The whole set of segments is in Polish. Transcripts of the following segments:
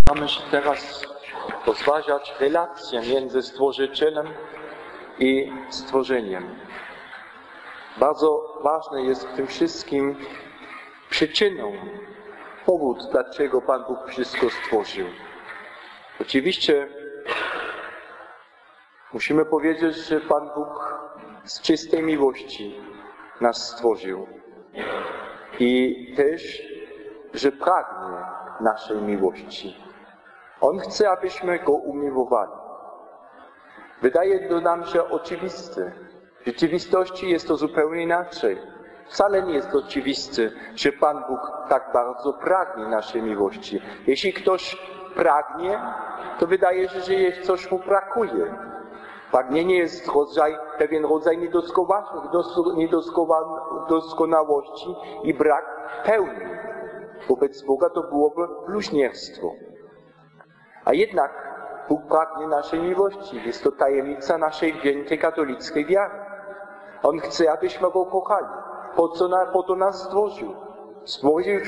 Mamy się teraz rozważać relacje między Stworzycielem i stworzeniem. Bardzo ważne jest w tym wszystkim przyczyną, powód, dlaczego Pan Bóg wszystko stworzył. Oczywiście musimy powiedzieć, że Pan Bóg z czystej miłości nas stworzył i też, że pragnie naszej miłości. On chce, abyśmy Go umiłowali. Wydaje to nam się oczywiste. W rzeczywistości jest to zupełnie inaczej. Wcale nie jest oczywiste, że Pan Bóg tak bardzo pragnie naszej miłości. Jeśli ktoś pragnie, to wydaje się, że coś mu brakuje. Pragnienie jest pewien rodzaj niedoskonałości i brak pełni. Wobec Boga to byłoby bluźnierstwo. A jednak Bóg pragnie naszej miłości. Jest to tajemnica naszej wielkiej katolickiej wiary. On chce, abyśmy Go kochali. Po to nas stworzył. Stworzył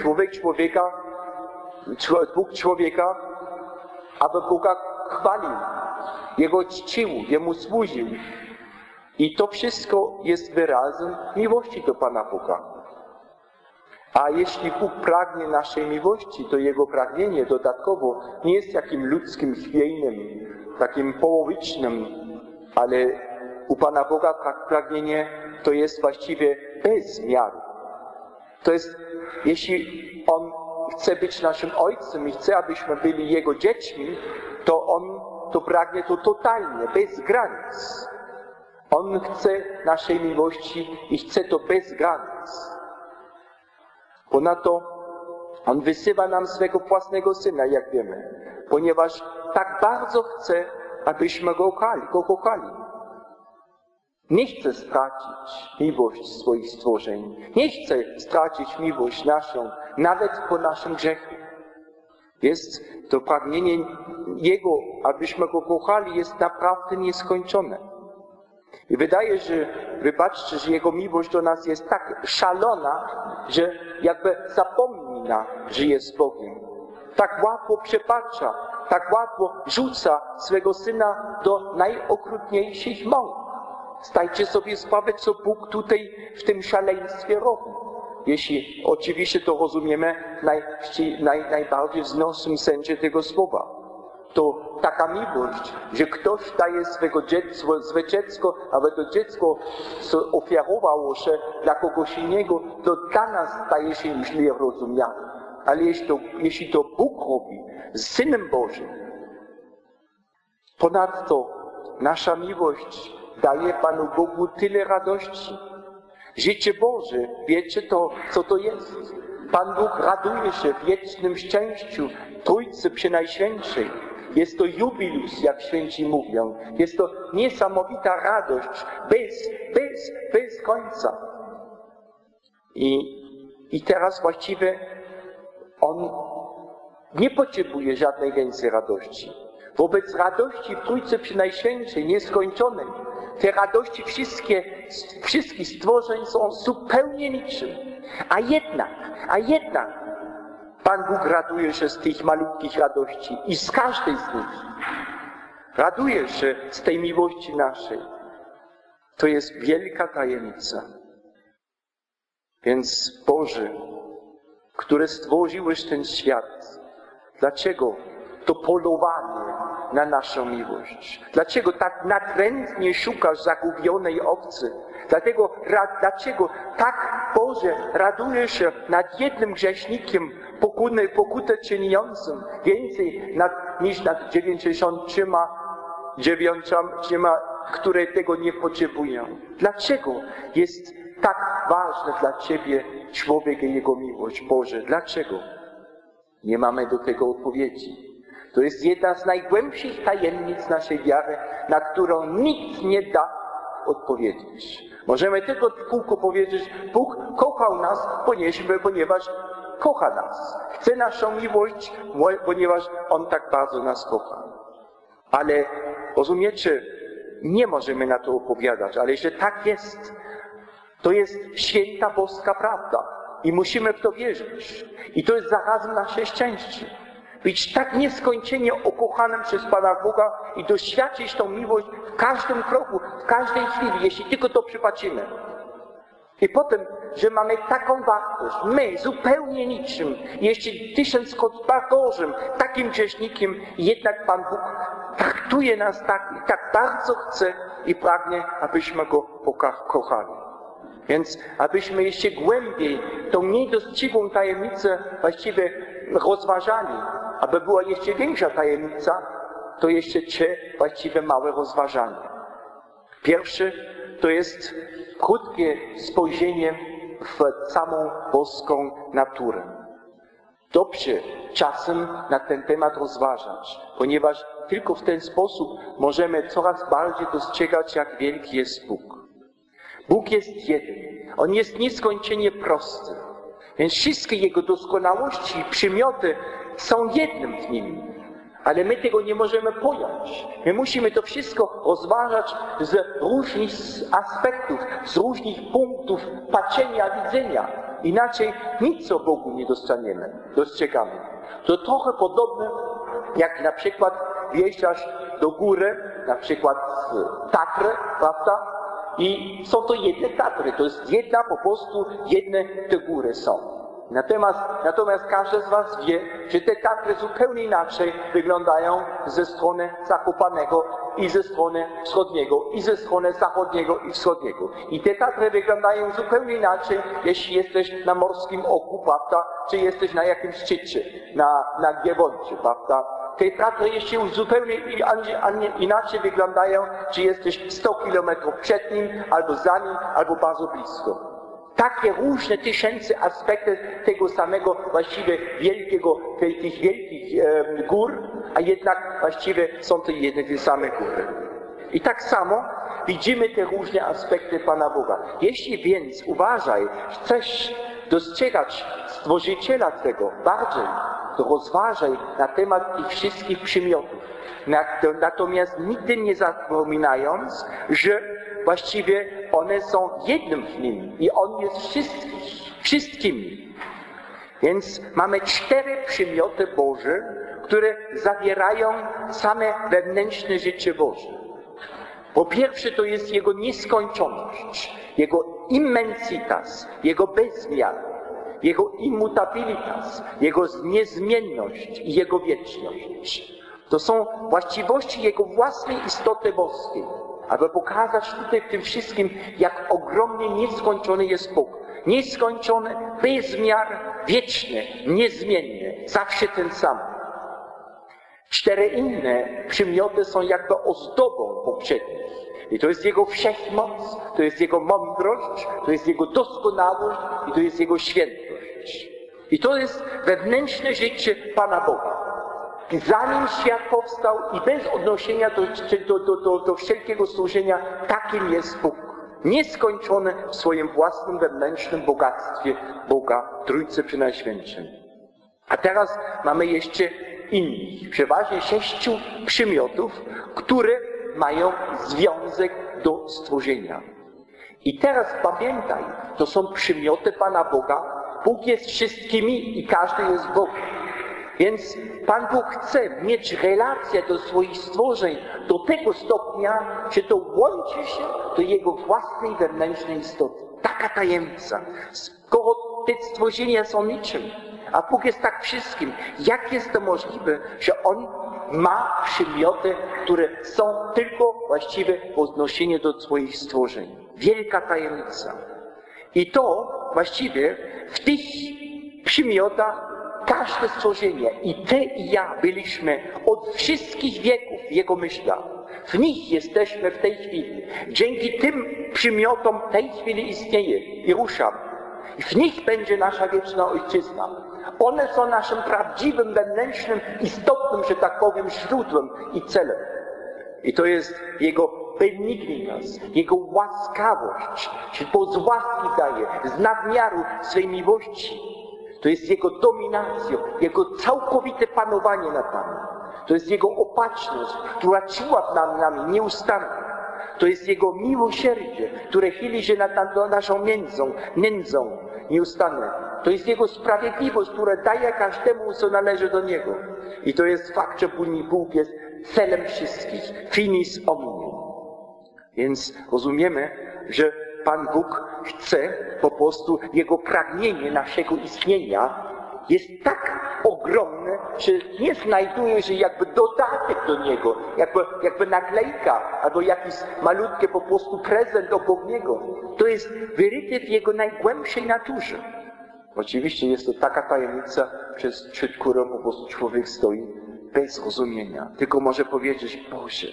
Bóg człowieka, aby Boga chwalił, Jego czcił, Jemu służył. I to wszystko jest wyrazem miłości do Pana Boga. A jeśli Bóg pragnie naszej miłości, to Jego pragnienie dodatkowo nie jest jakim ludzkim, chwiejnym, takim połowicznym, ale u Pana Boga pragnienie to jest właściwie bez miary. To jest, jeśli On chce być naszym Ojcem i chce, abyśmy byli Jego dziećmi, to On to pragnie to totalnie, bez granic. On chce naszej miłości i chce to bez granic. Ponadto On wysyła nam swego własnego Syna, jak wiemy, ponieważ tak bardzo chce, abyśmy Go kochali. Nie chce stracić miłość swoich stworzeń. Nie chce stracić miłość naszą, nawet po naszym grzechu. Jest to pragnienie Jego, abyśmy Go kochali, jest naprawdę nieskończone. I wydaje się, wybaczcie, że Jego miłość do nas jest tak szalona, że jakby zapomina, że jest Bogiem. Tak łatwo przepacza, tak łatwo rzuca swego Syna do najokrutniejszych mąk. Zdajcie sobie sprawę, co Bóg tutaj w tym szaleństwie robi. Jeśli oczywiście to rozumiemy w najbardziej wznosnym sensie tego słowa. To taka miłość, że ktoś daje swe dziecko, aby to dziecko ofiarowało się dla kogoś innego, to dla nas staje się źle rozumiane. Ale jeśli to Bóg robi z Synem Bożym, ponadto nasza miłość daje Panu Bogu tyle radości. Życie Boże, wiecie to, co to jest? Pan Bóg raduje się w wiecznym szczęściu Trójcy Przenajświętszej. Jest to jubilus, jak święci mówią. Jest to niesamowita radość, bez końca. I teraz właściwie On nie potrzebuje żadnej więcej radości. Wobec radości w Trójcy Przenajświętszej, nieskończonej, te radości wszystkich stworzeń są zupełnie niczym. A jednak Pan Bóg raduje się z tych malutkich radości i z każdej z nich. Raduje się z tej miłości naszej. To jest wielka tajemnica. Więc Boże, który stworzyłeś ten świat, dlaczego to polowanie na naszą miłość? Dlaczego tak natrętnie szukasz zagubionej owcy? Dlaczego tak, Boże, radujesz się nad jednym grzesznikiem, pokutę czyniącym, więcej niż nad 99, które tego nie potrzebują? Dlaczego jest tak ważne dla Ciebie człowiek i jego miłość? Boże, dlaczego? Nie mamy do tego odpowiedzi. To jest jedna z najgłębszych tajemnic naszej wiary, na którą nikt nie da odpowiedzieć. Możemy tylko w kółko powiedzieć, Bóg kochał nas, ponieważ kocha nas. Chce naszą miłość, ponieważ On tak bardzo nas kocha. Ale rozumiecie, nie możemy na to opowiadać, ale że tak jest, to jest święta boska prawda. I musimy w to wierzyć. I to jest zarazem nasze szczęście. być tak nieskończenie ukochanym przez Pana Boga i doświadczyć tą miłość w każdym kroku, w każdej chwili, jeśli tylko to przypatrzymy. I potem, że mamy taką wartość, my zupełnie niczym, jeszcze 1000-krotnie gorzym, takim grzesznikiem, jednak Pan Bóg traktuje nas tak i tak bardzo chce i pragnie, abyśmy Go kochali. Więc abyśmy jeszcze głębiej tą niedostrzeganą tajemnicę właściwie rozważali, aby była jeszcze większa tajemnica, to jeszcze 3 właściwie małe rozważania. Pierwsze to jest krótkie spojrzenie w samą boską naturę. Dobrze czasem na ten temat rozważać, ponieważ tylko w ten sposób możemy coraz bardziej dostrzegać, jak wielki jest Bóg. Bóg jest jeden. On jest nieskończenie prosty. Więc wszystkie Jego doskonałości i przymioty są jednym w Nim. Ale my tego nie możemy pojąć. My musimy to wszystko rozważać z różnych aspektów, z różnych punktów patrzenia, widzenia. Inaczej nic o Bogu nie dostrzegamy. To trochę podobne, jak na przykład wjeżdżasz do góry, na przykład Tatry, prawda? I są to jedne Tatry, to jest jedne te góry są. Natomiast każdy z was wie, że te Tatry zupełnie inaczej wyglądają ze strony Zakopanego i ze strony wschodniego, i ze strony zachodniego i wschodniego. I te Tatry wyglądają zupełnie inaczej, jeśli jesteś na Morskim Oku, prawda, czy jesteś na jakimś szczycie, na Giewoncie, prawda. Te Tatry jeszcze zupełnie inaczej wyglądają, czy jesteś 100 kilometrów przed nim, albo za nim, albo bardzo blisko. Takie różne tysiące aspektów tego samego właściwie tych wielkich gór, a jednak właściwie są to jedne te same góry. I tak samo widzimy te różne aspekty Pana Boga. Jeśli więc uważaj, chcesz dostrzegać Stworzyciela Twego bardziej, to rozważaj na temat tych wszystkich przymiotów. Natomiast nigdy nie zapominając, że właściwie one są jednym w Nim i On jest wszystkimi. Więc mamy 4 przymioty Boże, które zawierają same wewnętrzne życie Boże. Po pierwsze to jest Jego nieskończoność, Jego immensitas, Jego bezmiar, Jego immutabilitas, Jego niezmienność i Jego wieczność. To są właściwości Jego własnej istoty boskiej, aby pokazać tutaj w tym wszystkim, jak ogromnie nieskończony jest Bóg. Nieskończony, bezmiar, wieczny, niezmienny, zawsze ten sam. 4 inne przymioty są jakby ozdobą poprzednich. I to jest Jego wszechmoc, to jest Jego mądrość, to jest Jego doskonałość i to jest Jego świętość. I to jest wewnętrzne życie Pana Boga. Zanim świat powstał i bez odniesienia do wszelkiego stworzenia, takim jest Bóg. Nieskończony w swoim własnym wewnętrznym bogactwie Boga, Trójcy Przenajświętszej. A teraz mamy jeszcze innych, przeważnie 6 przymiotów, które mają związek do stworzenia. I teraz pamiętaj, to są przymioty Pana Boga. Bóg jest wszystkimi i każdy jest Bogiem. Więc Pan Bóg chce mieć relację do swoich stworzeń do tego stopnia, że to łączy się do Jego własnej wewnętrznej istoty. Taka tajemnica. Skoro te stworzenia są niczym, a Bóg jest tak wszystkim, jak jest to możliwe, że On ma przymioty, które są tylko właściwe w odniesieniu do swoich stworzeń. Wielka tajemnica. I to właściwie w tych przymiotach każde stworzenie, i ty i ja byliśmy od wszystkich wieków w Jego myślach. W nich jesteśmy w tej chwili. Dzięki tym przymiotom w tej chwili istnieje i ruszamy. W nich będzie nasza wieczna ojczyzna. One są naszym prawdziwym, wewnętrznym, istotnym, że tak powiem, źródłem i celem. I to jest Jego benignitas, Jego łaskawość, że to z łaski daje, z nadmiaru swej miłości. To jest Jego dominacją, Jego całkowite panowanie nad nami. To jest Jego opatrzność, która czuła nad nami nieustannie. To jest Jego miłosierdzie, które chyli się nad naszą nędzą nieustannie. To jest Jego sprawiedliwość, która daje każdemu, co należy do Niego. I to jest fakt, że Bóg jest celem wszystkich. Finis omnium. Więc rozumiemy, że Pan Bóg chce po prostu, Jego pragnienie naszego istnienia jest tak ogromne, że nie znajduje się jakby dodatek do Niego, jakby naklejka, albo jakiś malutki po prostu prezent obok Niego. To jest wyryte w Jego najgłębszej naturze. Oczywiście jest to taka tajemnica, przed którą po prostu człowiek stoi bez rozumienia. Tylko może powiedzieć,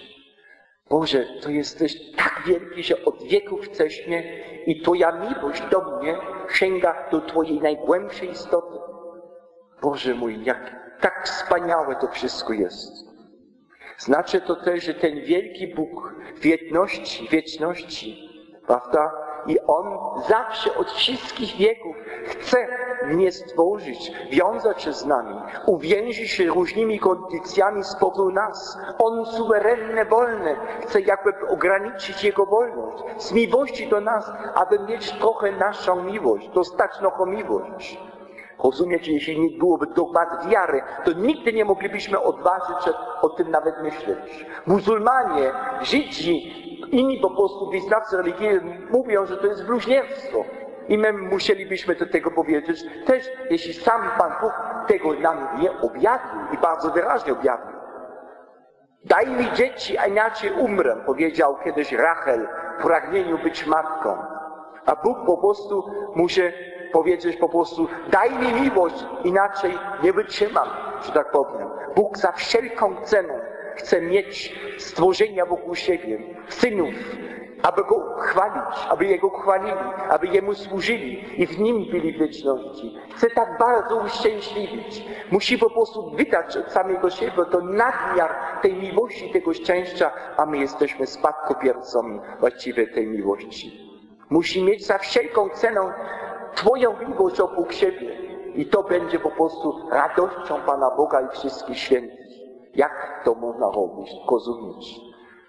Boże, to jesteś tak wielki, że od wieków chcesz mnie i Twoja miłość do mnie sięga do Twojej najgłębszej istoty. Boże mój, jak tak wspaniałe to wszystko jest. Znaczy to też, że ten wielki Bóg w wieczności, prawda? I On zawsze od wszystkich wieków chce mnie stworzyć, wiązać się z nami, uwięzić się różnymi kondycjami z powodu nas. On suwerenny, wolny, chce jakby ograniczyć Jego wolność z miłości do nas, aby mieć trochę naszą miłość, dostać naszą miłość. Rozumiecie, jeśli nie byłoby dogmat wiary, to nigdy nie moglibyśmy odważyć się o tym nawet myśleć. Muzułmanie, Żydzi, inni po prostu wyznawcy religijni mówią, że to jest bluźnierstwo. I my musielibyśmy do tego powiedzieć też, jeśli sam Pan Bóg tego nam nie objawił i bardzo wyraźnie objawił. Daj mi dzieci, a inaczej umrę, powiedział kiedyś Rachel w pragnieniu być matką. A Bóg po prostu musi powiedzieć po prostu, daj mi miłość, inaczej nie wytrzymam, że tak powiem. Bóg za wszelką cenę chce mieć stworzenia wokół siebie, synów, aby Go chwalić, aby Jego chwalili, aby Jemu służyli i w Nim byli w wieczności. Chce tak bardzo uszczęśliwić. Musi po prostu wydać od samego siebie to nadmiar tej miłości, tego szczęścia, a my jesteśmy spadkobiercami właściwie tej miłości. Musi mieć za wszelką cenę Twoją miłość obok siebie. I to będzie po prostu radością Pana Boga i wszystkich świętych. Jak to można robić, rozumieć?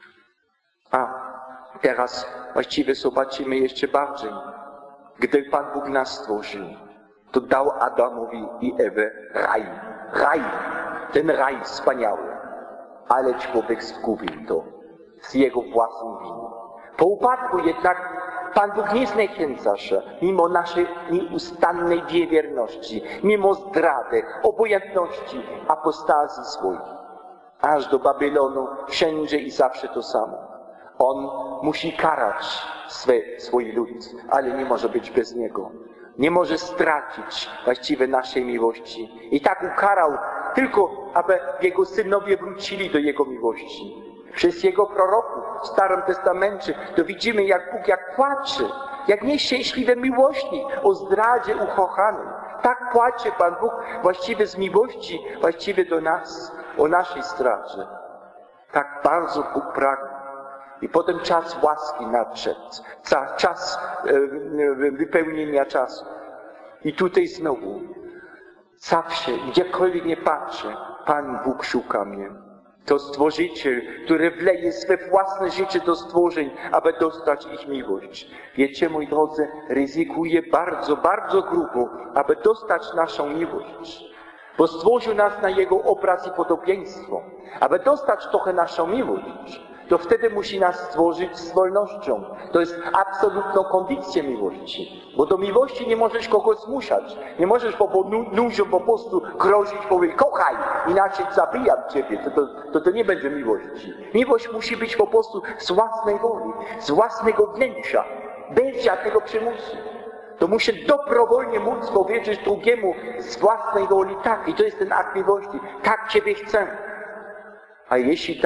A teraz właściwie zobaczymy jeszcze bardziej. Gdy Pan Bóg nas stworzył, to dał Adamowi i Ewie raj. Raj, ten raj wspaniały. Ale człowiek zgubił to z jego własną winą. Po upadku jednak Pan Bóg nie zniechęca się, mimo naszej nieustannej wierności, mimo zdrady, obojętności, apostazji swojej. Aż do Babylonu, wszędzie i zawsze to samo. On musi karać swój lud, ale nie może być bez niego. Nie może stracić właściwie naszej miłości. I tak ukarał tylko, aby Jego synowie wrócili do Jego miłości. Przez Jego proroków w Starym Testamencie to widzimy, jak Bóg płacze, jak nieszczęśliwy miłośnik o zdradzie ukochanym. Tak płacze Pan Bóg właściwie z miłości, właściwie do nas, o naszej zdradzie. Tak bardzo Bóg pragnie. I potem czas łaski nadszedł, czas wypełnienia czasu. I tutaj znowu, zawsze, gdziekolwiek nie patrzę, Pan Bóg szuka mnie. To Stworzyciel, który wleje swe własne życie do stworzeń, aby dostać ich miłość. Wiecie, moi drodzy, ryzykuje bardzo, bardzo grubo, aby dostać naszą miłość. Bo stworzył nas na Jego obraz i podobieństwo. Aby dostać trochę naszą miłość, to wtedy musi nas stworzyć z wolnością. To jest absolutną kondycję miłości. Bo do miłości nie możesz kogoś zmuszać. Nie możesz ludziom po prostu grozić, powiedzieć, kochaj, inaczej zabijam ciebie. To nie będzie miłości. Miłość musi być po prostu z własnej woli, z własnego wnętrza, bez żadnego przymusu. To musi dobrowolnie móc powiedzieć drugiemu z własnej woli tak. I to jest ten akt miłości. Tak ciebie chcę. A jeśli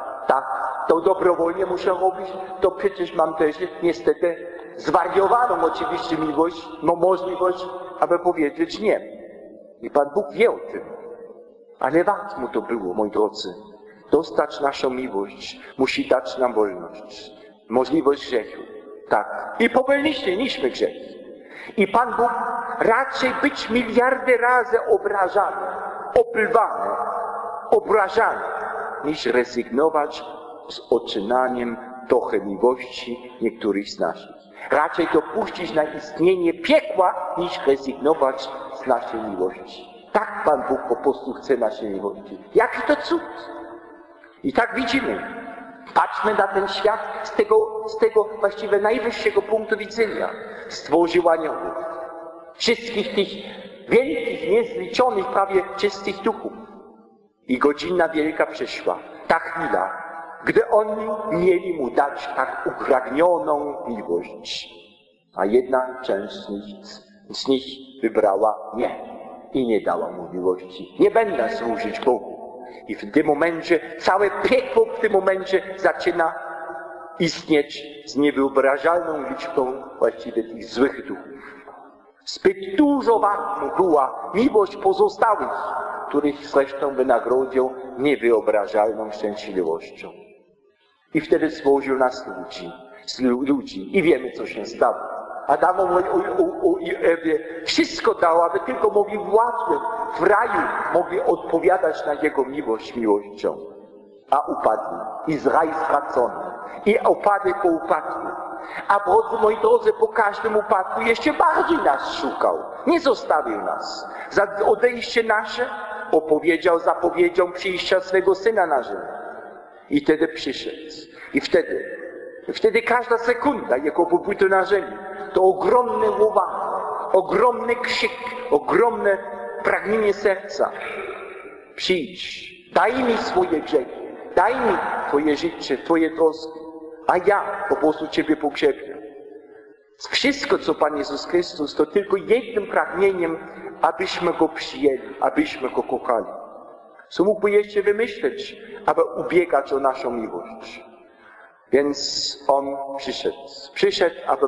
to dobrowolnie muszę robić, to przecież mam też niestety zwariowaną oczywiście miłość, możliwość, aby powiedzieć nie. I Pan Bóg wie o tym. Ale warto mu to było, moi drodzy. Dostać naszą miłość, musi dać nam wolność. Możliwość grzechu. Tak. I popełniliśmy grzech. I Pan Bóg raczej być miliardy razy obrażany, opływany, obrażany, niż rezygnować z oczynaniem trochę miłości niektórych z naszych. Raczej dopuścić na istnienie piekła, niż rezygnować z naszej miłości. Tak Pan Bóg po prostu chce naszej miłości. Jaki to cud! I tak widzimy. Patrzmy na ten świat z tego właściwie najwyższego punktu widzenia. Stworzył aniołów. Wszystkich tych wielkich, niezliczonych, prawie czystych duchów. I godzina wielka przyszła. Ta chwila, gdy oni mieli mu dać tak upragnioną miłość. A jedna część z nich wybrała nie. I nie dała mu miłości. Nie będę służyć Bogu. I w tym momencie, całe piekło w tym momencie zaczyna istnieć z niewyobrażalną liczbą właściwie tych złych duchów. Zbyt dużo warta była miłość pozostałych, których zresztą wynagrodził niewyobrażalną szczęśliwością. I wtedy stworzył nas ludzi. I wiemy, co się stało. Adamowi i Ewie wszystko dał, aby tylko mogli władzę w raju, mogli odpowiadać na jego miłość miłością. A upadli. I z raj stracony. I upadek po upadku. A moi drodzy, po każdym upadku jeszcze bardziej nas szukał. Nie zostawił nas. Za odejście nasze zapowiedział przyjścia swego Syna na ziemię. I wtedy przyszedł. I wtedy każda sekunda jego pobytu na ziemi to ogromne wołanie, ogromny krzyk, ogromne pragnienie serca. Przyjdź, daj mi swoje grzechy, daj mi Twoje życie, Twoje troski, a ja po prostu Ciebie pogrzebię. Wszystko, co Pan Jezus Chrystus, to tylko jednym pragnieniem, abyśmy Go przyjęli, abyśmy Go kochali. Co mógłby jeszcze wymyśleć, aby ubiegać o naszą miłość? Więc On przyszedł, aby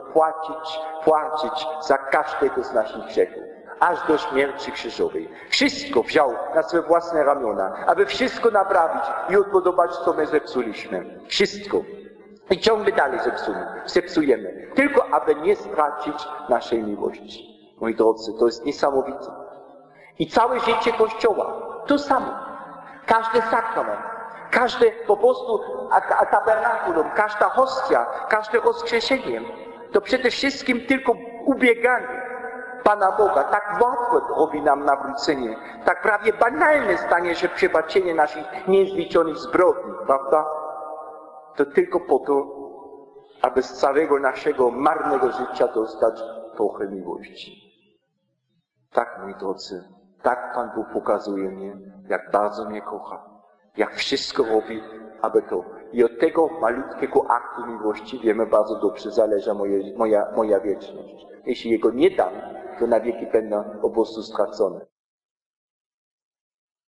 płacić za każdego z naszych grzechów, aż do śmierci krzyżowej. Wszystko wziął na swe własne ramiona, aby wszystko naprawić i odbudować, co my zepsuliśmy. Wszystko. I ciągle dalej zepsujemy. Tylko aby nie stracić naszej miłości. Moi drodzy, to jest niesamowite. I całe życie Kościoła, to samo. Każdy sakrament, każde po prostu tabernakulum, każda hostia, każde rozgrzeszenie, to przede wszystkim tylko ubieganie Pana Boga. Tak łatwo robi nam nawrócenie. Tak prawie banalne stanie się przebaczenie naszych niezliczonych zbrodni, prawda? To tylko po to, aby z całego naszego marnego życia dostać trochę miłości. Tak, moi drodzy, tak Pan Bóg pokazuje mnie, jak bardzo mnie kocha. Jak wszystko robi, aby to. I od tego malutkiego aktu miłości wiemy bardzo dobrze, zależy moja wieczność. Jeśli Jego nie dam, to na wieki będę po prostu stracony.